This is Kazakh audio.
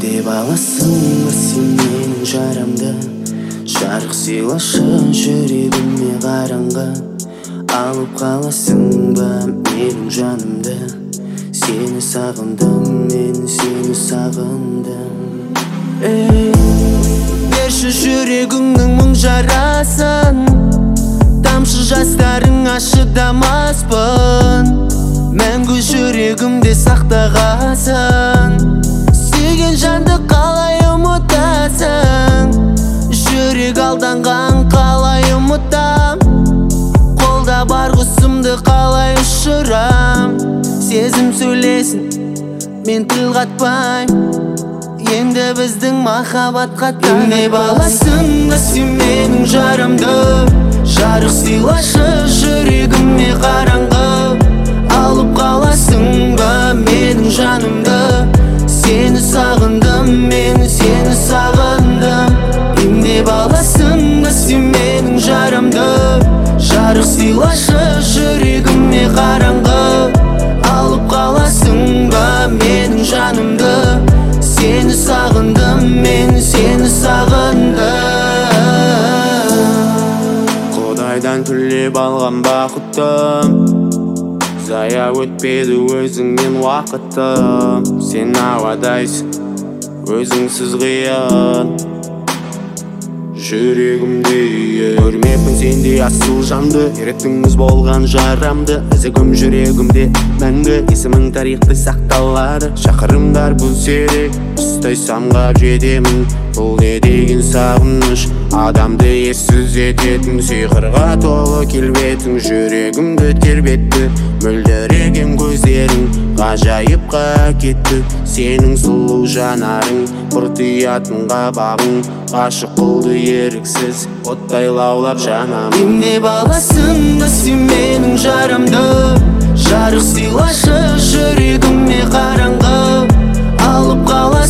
деп аласың ба сен менің жарамды? Жарық сыйлашы жүрегіме қараңғы. Алып қаласың ба менің жанымды? Сені сағындым, мен сені сағындым. Берші жүрегіңнің мұң жарасын, тамшы жастарыңа шыдамаспын. Мәңгі жүрегімде сақтағасың. Сүйген жанды қалай ұмытасың? Жүрек алданған қалай ұмытам? Қолда бар құсымды қалай ұшырам? Сезім сөйлесін, мен тіл қатпайм. Енді біздің махаббатқа деп аласың ба сен менің жарамды? Жарық сыйлашы жүрегіме қараңғы. Алып қаласың ба менің жанымды? Сені сағындым, мен сені сағындым. Деп аласың ба сен менің жарамды? Жарық сыйлашы жүрегіме қараңғы. Алып қаласың ба менің жанымды? Сені сағындым, мен сені сағындым. Құдайдан түлеп алған бақытым, зая өтпеді өзіңнен уақытым. Сен ауадайсың, өзіңсіз қиын жүрегімде. Көрмеппін сендей асыл жанды, керектіңіз болған жарамды. Ізігім жүрегімде мәңгі, есімің тарихта сақталады. Шақырымдар бұл серек, ұстай самғап жетемін. Бұл не деген сағыныш, адамды ессіз ететін. Сиқырға толы келбетің, жүрегімді тербетті. Мөлдіреген көздерің ғажайыпқа кетті. Сенің сұлу жанарың, бұртиятын қабағың ғашық қылды еріксіз, оттай лаулап жанамын. Деп аласың ба сен менің жарамды? Жарық сыйлашы жүрегіме қараңғы. Алып қала